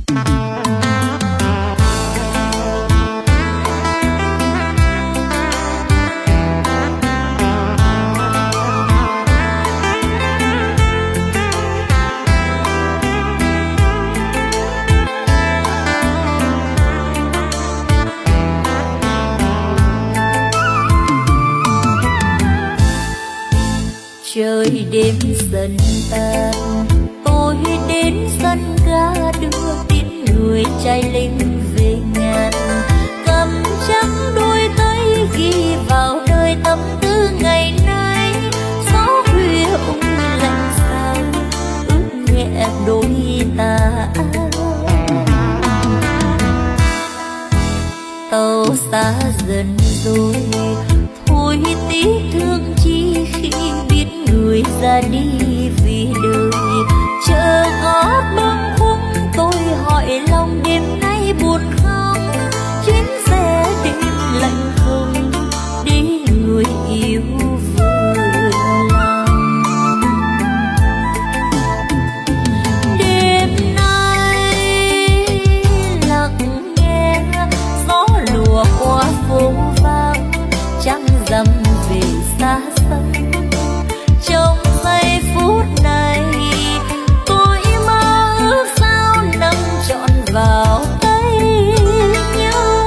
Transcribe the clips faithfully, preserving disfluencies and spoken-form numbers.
Trời đêm dần tan, tôi đến sân ga đưa tin người trai lính về ngàn. Cầm trắng đôi tay ghi vào đời tâm tư ngày nay. Gió khuya ung lạnh sao ướt nhẹ đôi tà áo. Tàu xa dần rồi thôi tiếc thương chi khi biết người ra đi vì đời. Chờ gót bâng khuâng tôi hỏi lòng đêm nay buồn không. Chuyến xe đêm lạnh không đi người yêu vừa lòng. Đêm nay lặng nghe gió lùa qua phố vắng, trăng rằm về xa xăm. Trong giây phút này tôi mơ ước sao nâng trọn vào tay nhau.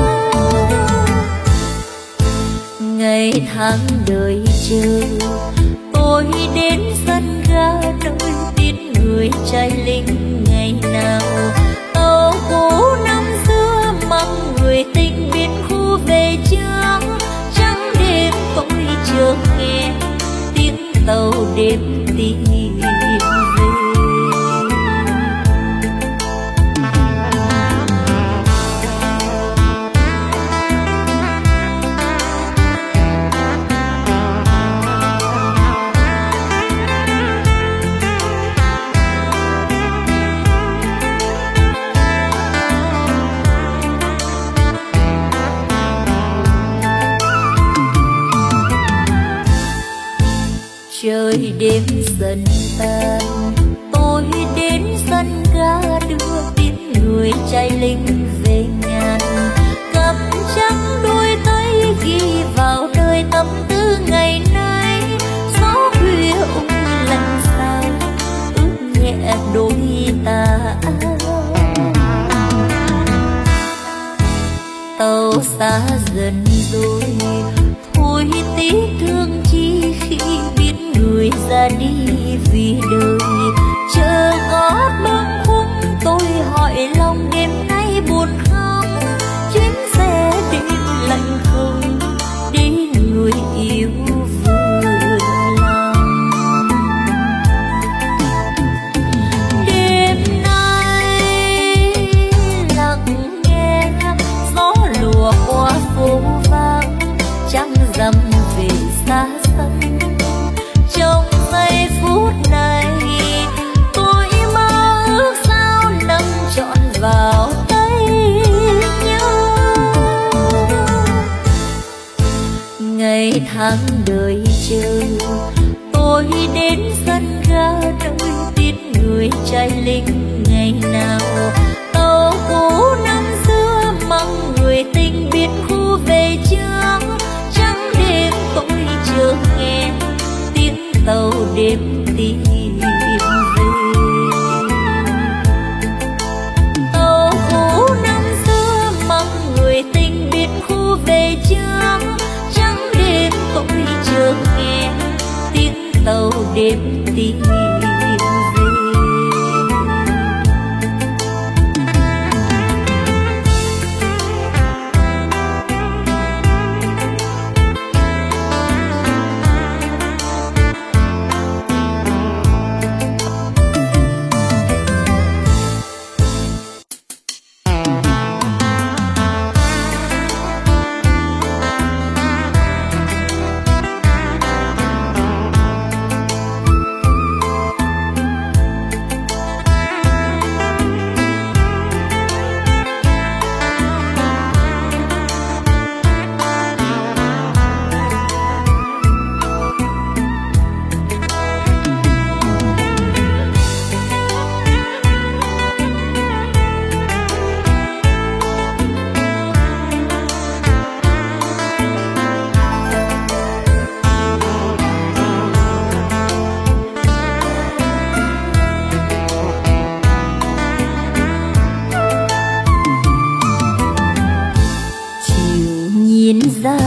Ngày tháng đời chờ tôi đến sân ga đợi tin người trai lính ngày nào. Tàu cũ năm xưa mang người tình biệt khu về trước. Trắng đêm tôi chưa nghe tiếng tàu đêm tìm về. Trời đêm dần tan, tôi đến sân ga đưa tin người trai lính về ngàn. Cầm trắng đôi tay ghi vào đời tâm tư ngày nay. Gió khuya ung lạnh sao ướt nhẹ đôi tà áo. Tàu xa dần rồi thôi tiếc thương chi khi biết người ra đi vì đời. Chờ gót bâng khuâng tôi hỏi lòng đêm nay buồn không. Chuyến xe đêm lạnh không đi người yêu vừa lòng. Đêm nay lặng nghe gió lùa qua phố vắng, trăng rằm về xa xăm. Trong giây phút này tôi mơ ước sao nâng trọn vào tay nhau. Ngày tháng đời chờ tôi đến sân ga đợi tin người trai lính ngày nào. Tàu cũ năm xưa mang người tình biệt khu về trước. Trắng đêm tôi chưa nghe tiếng tàu đêm tìm về. Tàu cũ năm xưa mang người tình biệt khu về trước. Trắng đêm tôi chưa nghe tiếng tàu đêm tìm về.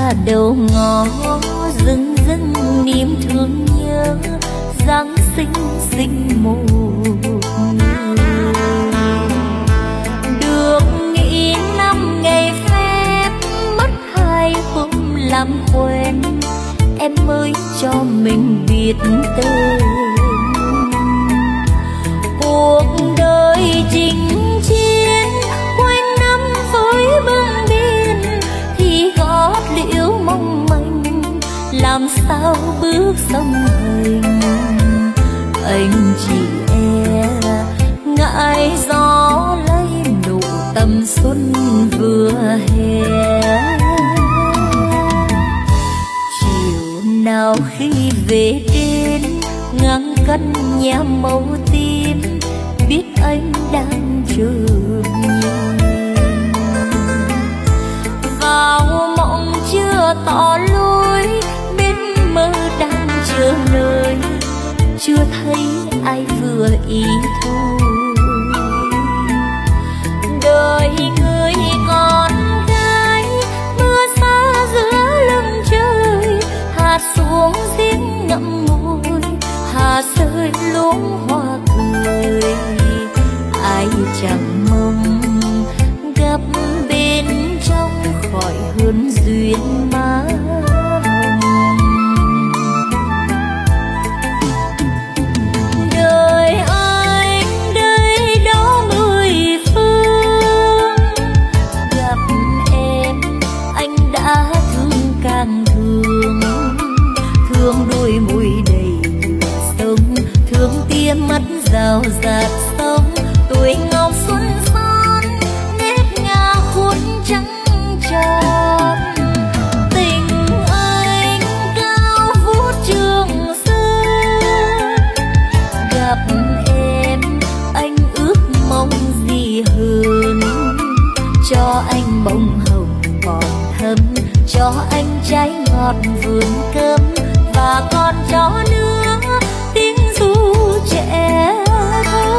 xa đầu ngõ dưng dưng niềm thương nhớ Giáng sinh sinh một người. Được nghĩ năm ngày phép mất hai hôm làm quen, em mới cho mình biết tên. Cuộc đời chinh chiến quanh năm với bưng biên thì gót liễu mong manh, làm sao bước song hành. Anh chỉ e ngại gió lấy nụ tầm xuân vừa hè. Chiều nào khi về đến ngang căn nhà màu tím, biết anh đang chờ nhìn. Vào mộng chưa tỏ lối, bên mơ đang chờ nơi, chưa thấy ai vừa ý thôi. Đời người con gái mưa xa giữa lưng trời, hạt xuống giếng ngậm ngùi, hà rơi luống hoa cười. Ai chẳng mong gặp bên trong khỏi hương duyên má hồng. Đời anh đây đó mười phương, gặp em anh đã thương càng thương. Thương đôi môi đầy sống, thương tia mắt rào rạt sống. Tuổi ngọc xuân son nếp nhà khuôn trắng tròn. Tình anh cao vút trường sơn, gặp em anh ước mong gì hơn. Cho anh bông hồng còn thơm, cho anh trái ngọt vườn cơm, và còn cho nữa tiếng ru trẻ thơ.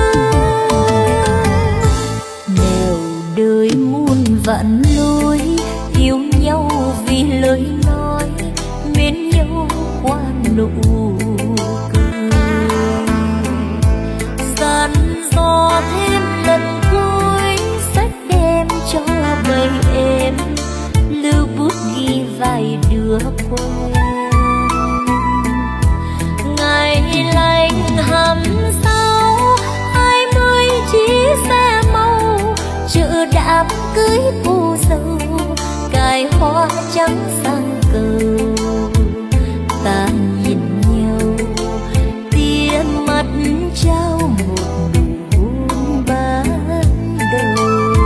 Nẻo đời muôn vạn lối, yêu nhau vì lời nói, mến nhau qua nụ cười. Dặn dò thêm lần cuối, sách đem cho bầy em, lưu bút ghi vài đứa quen. Ngày lành hầm sau hai mươi chiếc xe màu, chợ đám cưới cô dâu, cài hoa trắng sang cầu. Ta nhìn nhau tia mắt trao một nụ hôn ban đầu.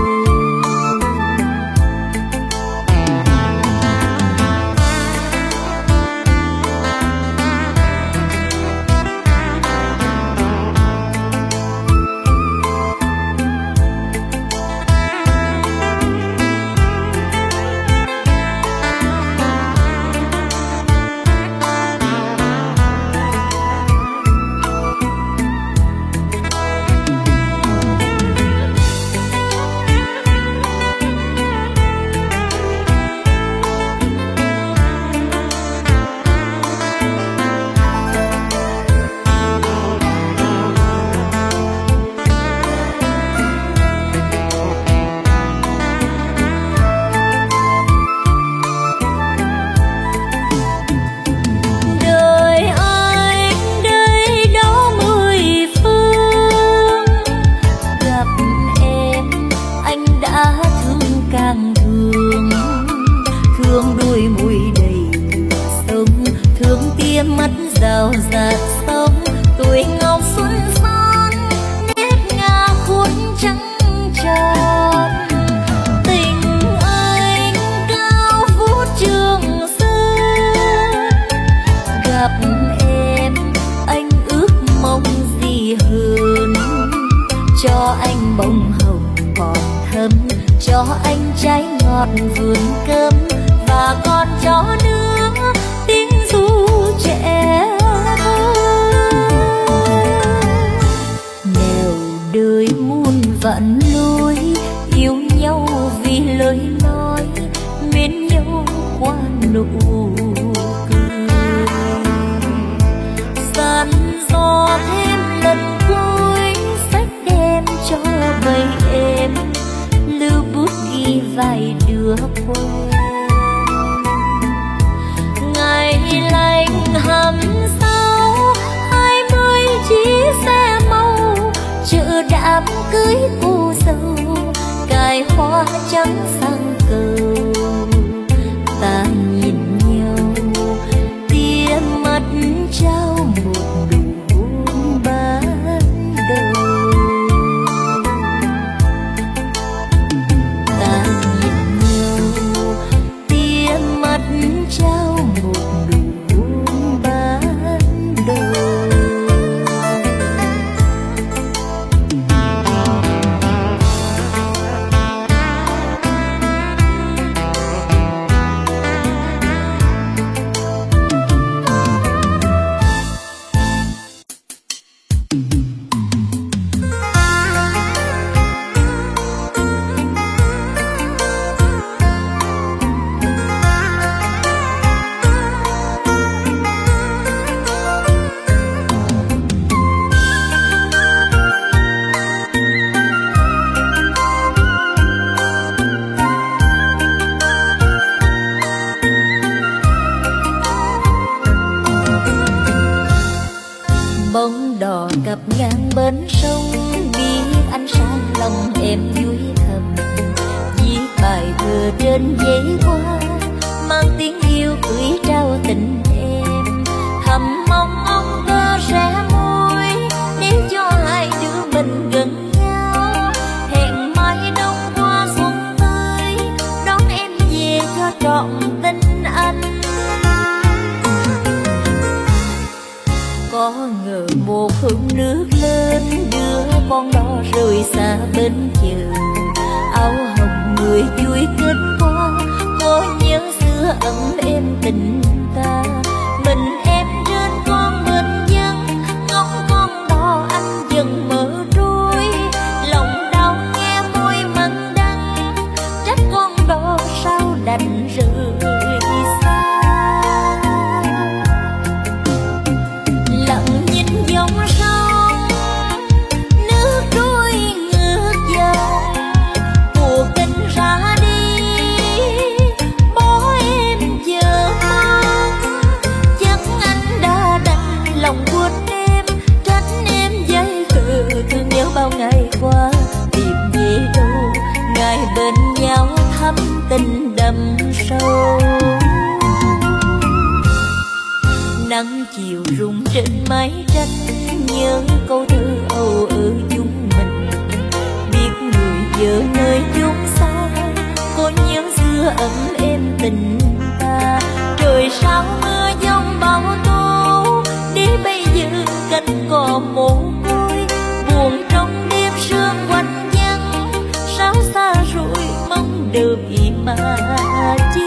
Mắt rào rạt sống, tuổi ngọc xuân son nếp nhà khuôn trắng tròn. Tình anh cao vút trường sơn, gặp em anh ước mong gì hơn. Cho anh bông hồng còn thơm, cho anh trái ngọt vườn cơm, và còn cho nữa tiếng ru trẻ thơ. Nẻo đời muôn vạn lối, yêu nhau vì lời nói, mến nhau qua nụ cười. Dặn dò thêm lần cuối sách đem cho bầy em, lưu bút ghi vài đứa quen. Ngày lành hầm sau hai mươi chiếc xe màu, chợ đám cưới cô dâu cài hoa trắng sang cầu. Ta nhìn nhau tia mắt trao một nụ hôn ban đầu. Ta nhìn nhau tia mắt trao một nụ hôn ban đầu. Bóng đò cặp ngang bến sông, biết ánh sáng lòng em vui thầm. Viết bài thơ trên giấy hoa, mang tiếng yêu gửi trao tình em. Thầm mong ông cơ sẽ môi để cho hai đứa mình gần nhau. Hẹn mai đông qua xuân tới, đón em về cho trọn tình anh. Có ngờ một hôm nước lên, đưa con đò rời xa bên chợ. Áo hồng người vui kết hoa, có nhớ xưa ấm êm tình ta. Mình em trên con bên dân, ngóng con đò anh dần mở trôi. Lòng đau nghe môi mặn đắng, trách con đò sao đành rời xa. Lặng nhìn dòng sông, nước trôi ngược dòng, cuộc tình ra đi, bỏ em chờ mong. Chắc anh đã đành lòng quên em, tránh em dây cự thương nhớ bao ngày qua. Tìm về đâu ngày bên nhau thắm tình đậm sâu. Nắng chiều rung trên mái tranh, nhớ câu thơ âu ở chúng mình. Biết người vợ nơi chốn xa, có nhớ xưa ấm êm tình ta. Trời sao mưa giông bão tố, để bây giờ cánh cò mồ côi. Buồn trong đêm sương quanh vắng, sao xa rồi mong đợi mà chi.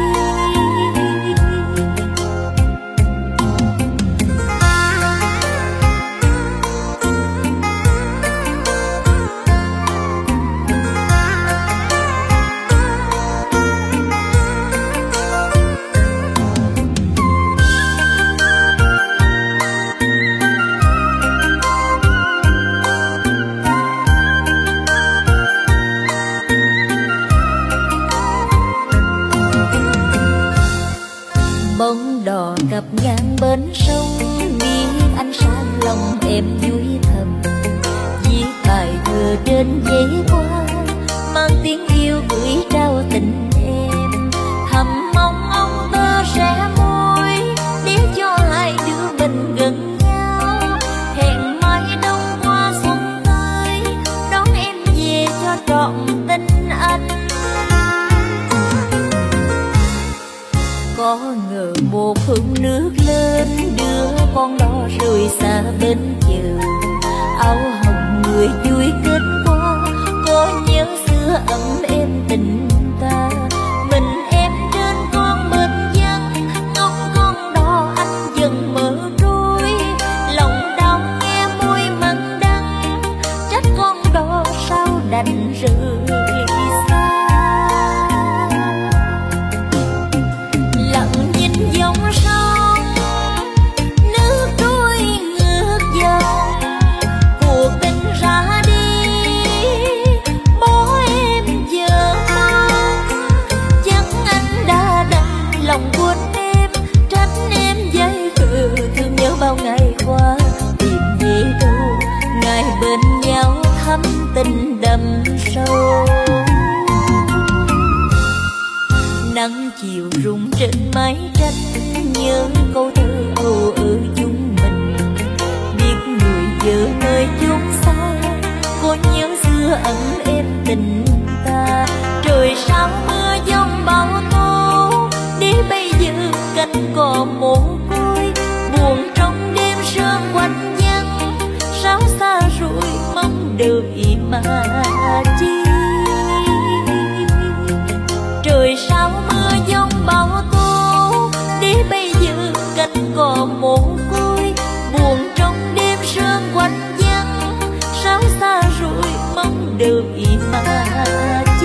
Bóng đò cặp ngang bến sông, biết ánh sáng lòng em vui thầm. Viết bài thơ trên giấy hoa, mang tiếng yêu gửi trao tình em. Thầm mong ông tơ sẽ môi để cho hai đứa mình gần nhau. Hẹn mai đông qua xuân tới, đón em về cho trọn tình anh. Có ngờ một hôm nước lên, đưa con đò rời xa bên chợ. Áo hồng người vui kết hoa, có nhớ xưa ấm êm tình ta. Mình em trên con bên dân, ngóng con đò anh dần mở trôi. Lòng đau nghe môi mặn đắng, trách con đò sao đành rời xa. Lặng tình đậm sâu. Nắng chiều rụng trên mái tranh, nhớ câu thơ âu ở chúng mình. Biết người vợ nơi chốn xa, có nhớ xưa ẩn êm tình ta. Trời sao mưa giông bão tố, để bây giờ cánh cò mồ côi. Buồn trong đêm sương quạnh vắng, sao xa rồi mong đợi mà chi. Trời sao mưa giông bão tố, để bây giờ cánh cò mồ côi. Buồn trong đêm sương quạnh vắng, sao xa rồi mong đợi mà chi.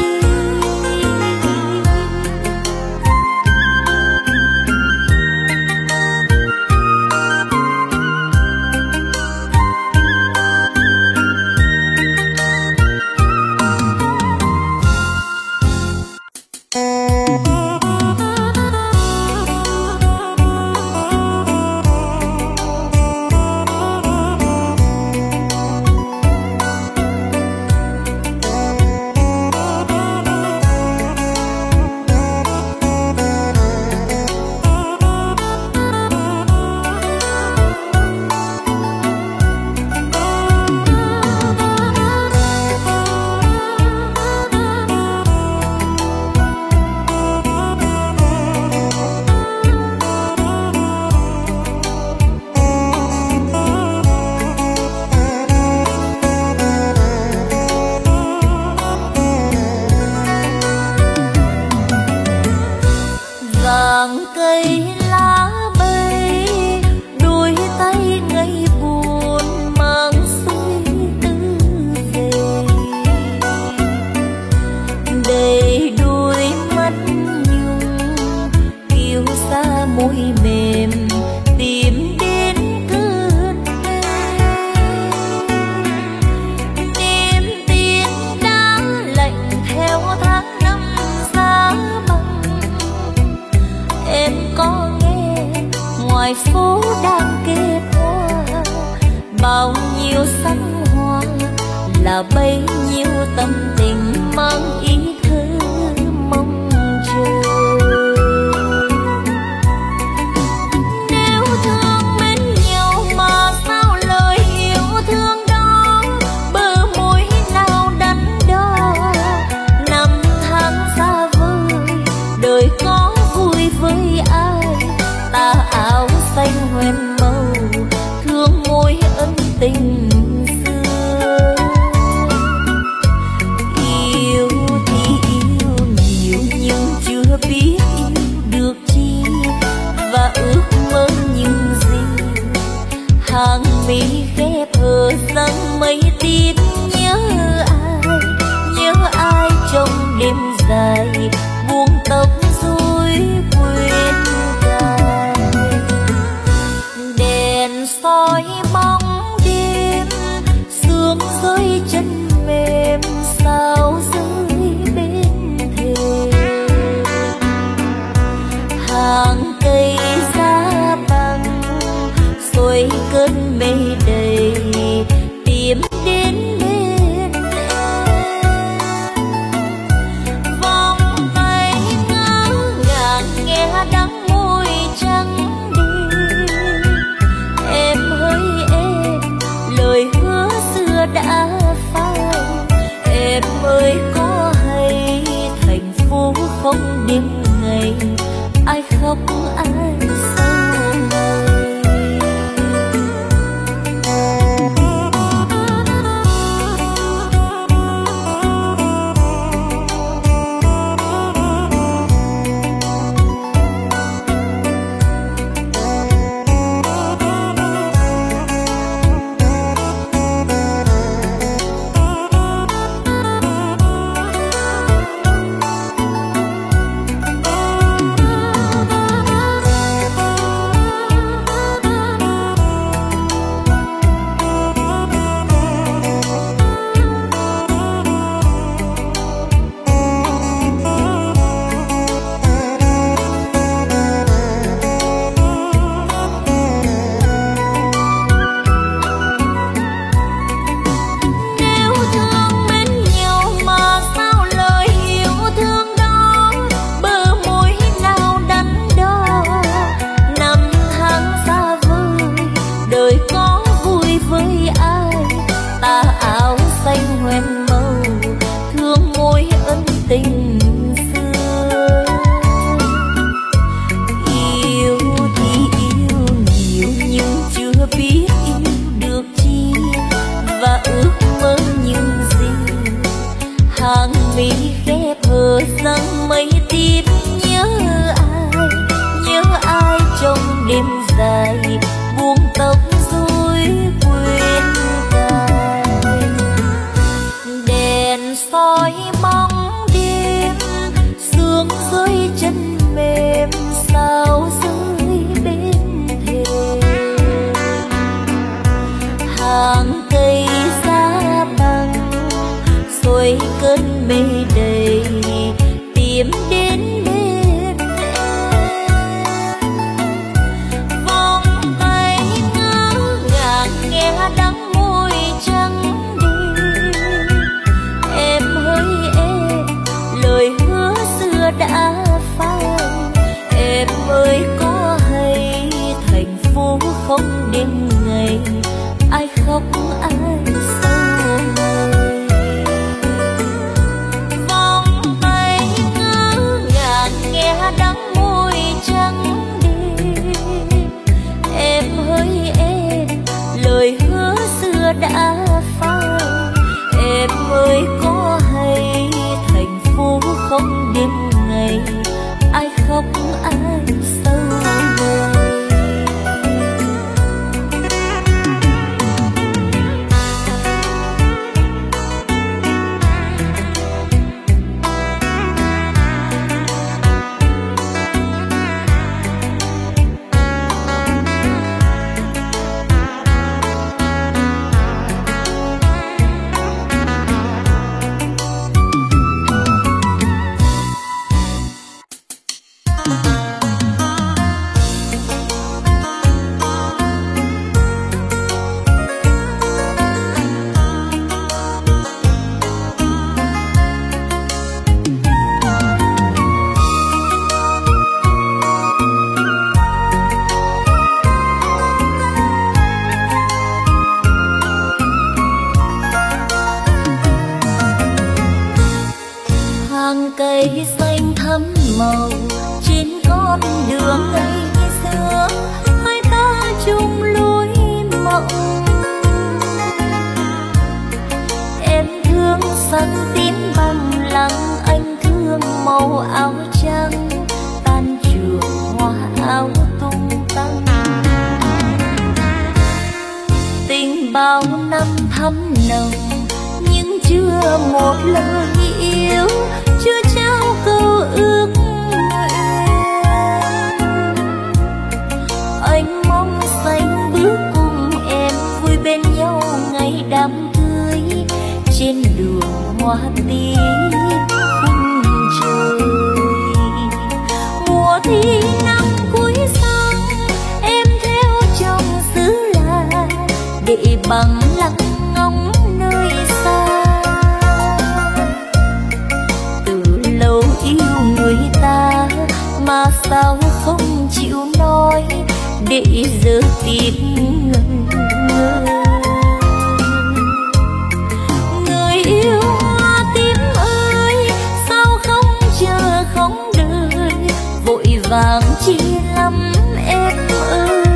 tình xưa. Yêu thì yêu nhiều nhưng chưa biết yêu được chi, và ước mơ những gì hàng mi khép hờ rằng mấy tiếp nhớ ai, nhớ ai trong đêm dài buông tóc rồi quên cài. Đèn soi bóng đêm, sương rơi chân mềm, sao rơi bên thềm. Hàng cây giá băng xuôi cơn mê đầy, tìm đến bên em. Vòng tay ngỡ ngàng nghe đắng môi trắng đêm. Em hỡi em, lời hứa xưa đã phai. Em ơi có hay thành phố không đêm ngày, ai khóc ai sâu người. Vòng tay ngỡ ngàng nghe đắng môi trắng đêm. Em hỡi em, lời hứa xưa đã phai. Em ơi có hay thành phố không đêm ngày, ai khóc ai sâu người. Cây xanh thắm màu trên con đường ngày xưa, hai ta chung lối mộng. Em thương xanh tím bằng lăng, anh thương màu áo trắng, tan trường hoa áo tung tăng. Tình bao năm thắm nồng nhưng chưa một lời yêu, chưa trao câu ước nguyện. Anh mong xanh bước cùng em vui bên nhau ngày đám cưới, trên đường hoa tím khung trời. Mùa thi năm cuối xuân em theo chồng xứ lạ, để bằng lặng ngóng nơi xa. Yêu người ta mà sao không chịu nói, để giờ tiếc ngần ngơ. Người yêu hoa tím ơi, sao không chờ không đợi, vội vàng chi lắm em ơi.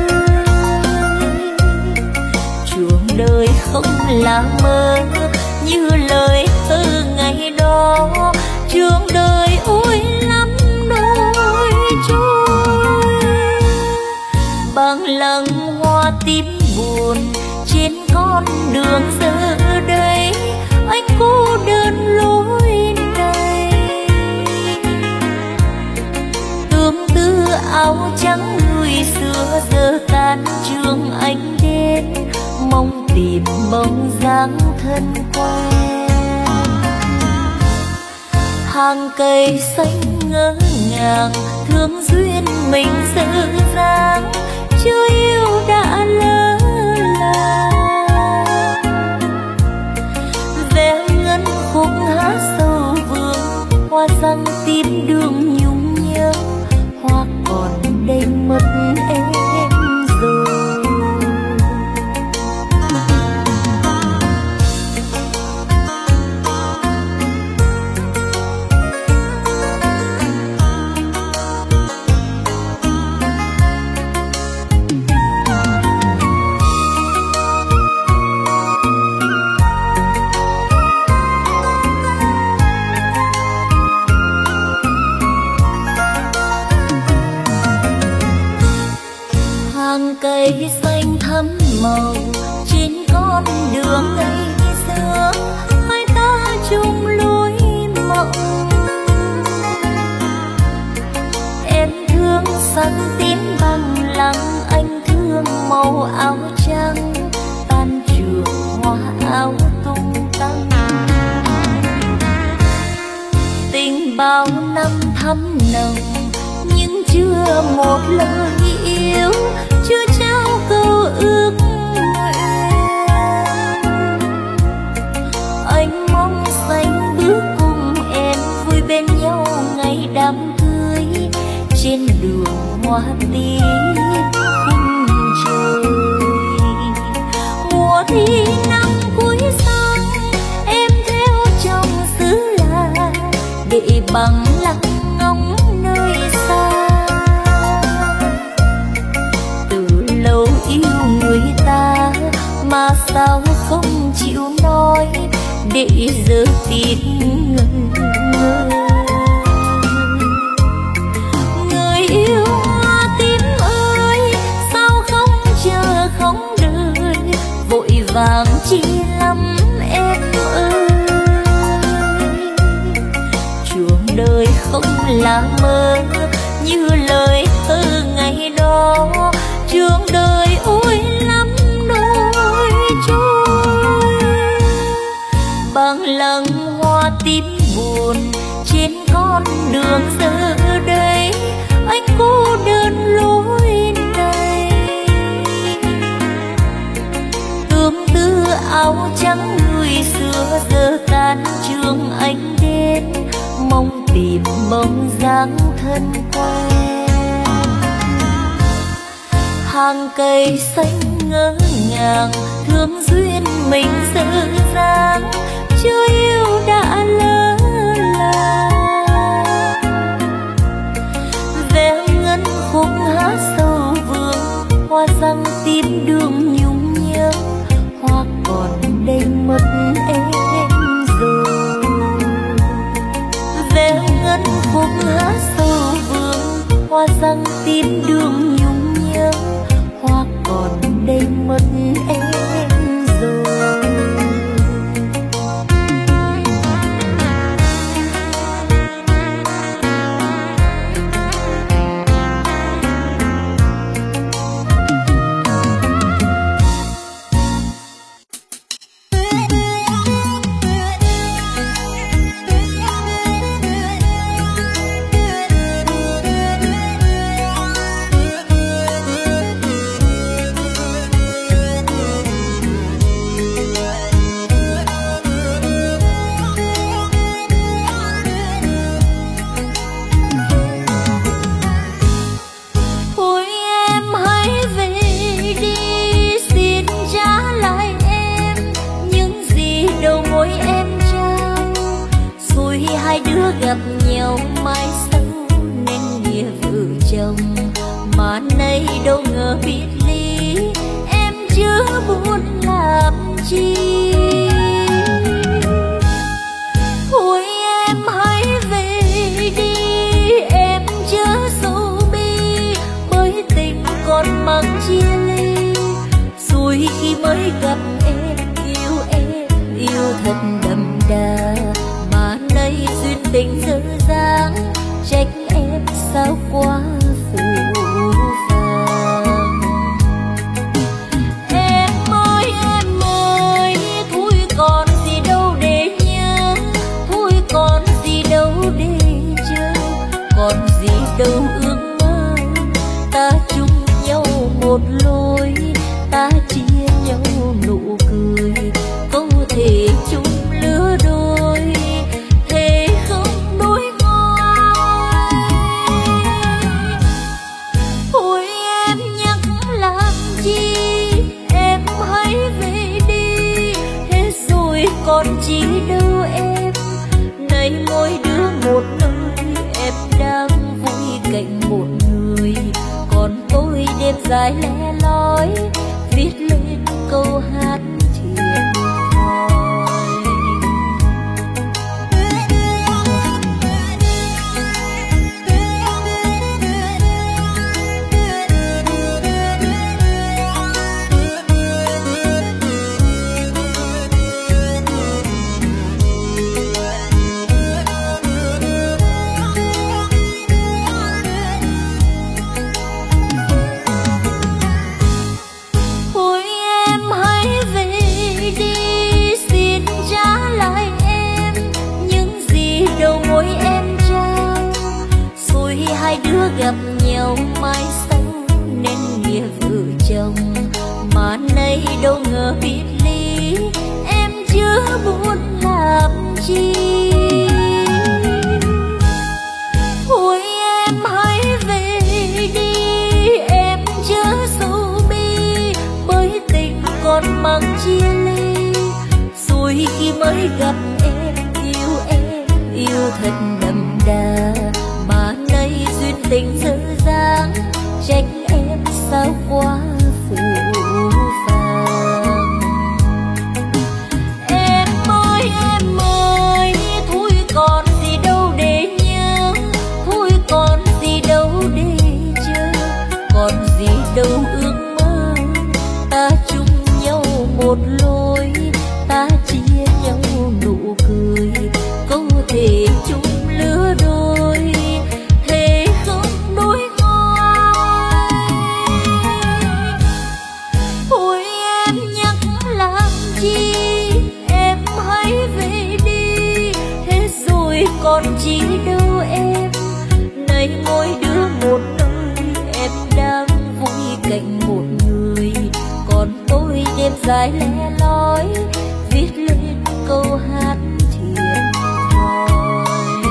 Chuông đời không là mơ như lời thơ ngày đó, trường đời ôi lắm nỗi trôi. Bằng lăng hoa tím buồn trên con đường giờ đây, anh cô đơn lối này. Tương tư áo trắng người xưa giờ tan trường anh đến, mong tìm bóng dáng thân quen. Hàng cây xanh ngỡ ngàng thương duyên mình dở dang, chưa yêu đã lỡ làng. Ve ngân khúc hát sâu vương, hoa răng tím đường nhung nhớ, hoa còn đây mất em rồi. bao năm thắm nồng nhưng chưa một lời yêu, chưa trao câu ước nguyện. Anh mong xanh bước cùng em vui bên nhau ngày đám cưới, trên đường hoa tím khung trời. Mùa thi năm cuối xuân em theo chồng xứ lạ để bằng lặng ngóng nơi xa. Từ lâu yêu người ta mà sao không chịu nói, để giờ tiếc ngần ngơ. Người yêu hoa tím ơi, sao không chờ không đợi, vội vàng chi lắm em ơi. Chuông đời không là mơ như lời thơ ngày đó, chuông đời ôi lắm nỗi trôi. Bằng lăng hoa tím buồn trên con đường giờ đây, anh cô đơn lối này. Tương tư áo trắng người xưa giờ tan trường anh đến, mong tìm bóng dáng thân quen. Hàng cây xanh ngỡ ngàng thương duyên mình dở dang, chưa yêu đã lỡ làng. Ve ngân khúc hát sâu vương, hoa răng tím đường nhung nhớ, hoa còn đây mất em rồi. Ve ngân khúc hát sâu vương, hoa răng tím đường nhung nhớ, hoa còn đây mất em rồi. Gặp nhau mai sau nên nghĩa vợ chồng, mà nay đâu ngờ biệt ly em chưa muốn làm chi. Thôi em hãy về đi, em chớ sầu bi, bởi tình còn mang chia ly. Rồi khi mới gặp em, yêu em yêu thật đậm đà, mà nay duyên tình dở dang, trách em sao quá phũ phàng. Em ơi em ơi, thôi còn gì đâu để nhớ, thôi còn gì đâu để chờ, còn gì đâu ước mơ. Ta chung nhau một lối, ta chia nhau nụ cười, có thể chung lứa đôi, thế không đôi ngôi. Thôi em nhắc làm chi, em hãy về đi, hết rồi còn chi đâu em. Nay mỗi đứa một nơi, em đang vui cạnh một người, còn tôi đêm dài lẻ loi viết lên câu hát thiệt thòi. chi. Thôi em hãy về đi, em chớ sầu bi, bởi tình còn mang chia ly. Rồi khi mới gặp em, yêu em yêu thật đậm đà, mà nay duyên tình dở dáng, trách em sao quá phũ phàng. Em ơi em ơi, thôi còn gì đâu để nhớ, thôi còn gì đâu để chờ, còn gì đâu ước mơ. Ta chung nhau một lối, ta chia nhau nụ cười, có thể chung lứa đôi, thề không đôi ngôi. Thôi em nhắc làm chi, em hãy về đi, hết rồi còn chi đâu em. Nay mỗi đứa một nơi, em đang vui cạnh một người, còn tôi đêm dài lẻ loi, viết lên câu hát thiệt thòi.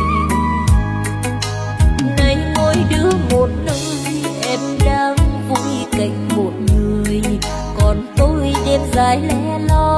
Nay mỗi đứa một nơi, em đang vui cạnh một người, còn tôi đêm dài lẻ loi.